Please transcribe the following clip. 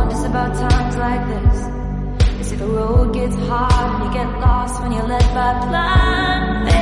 It's about times like this. You see the road gets hard and you get lost when you're led by blind.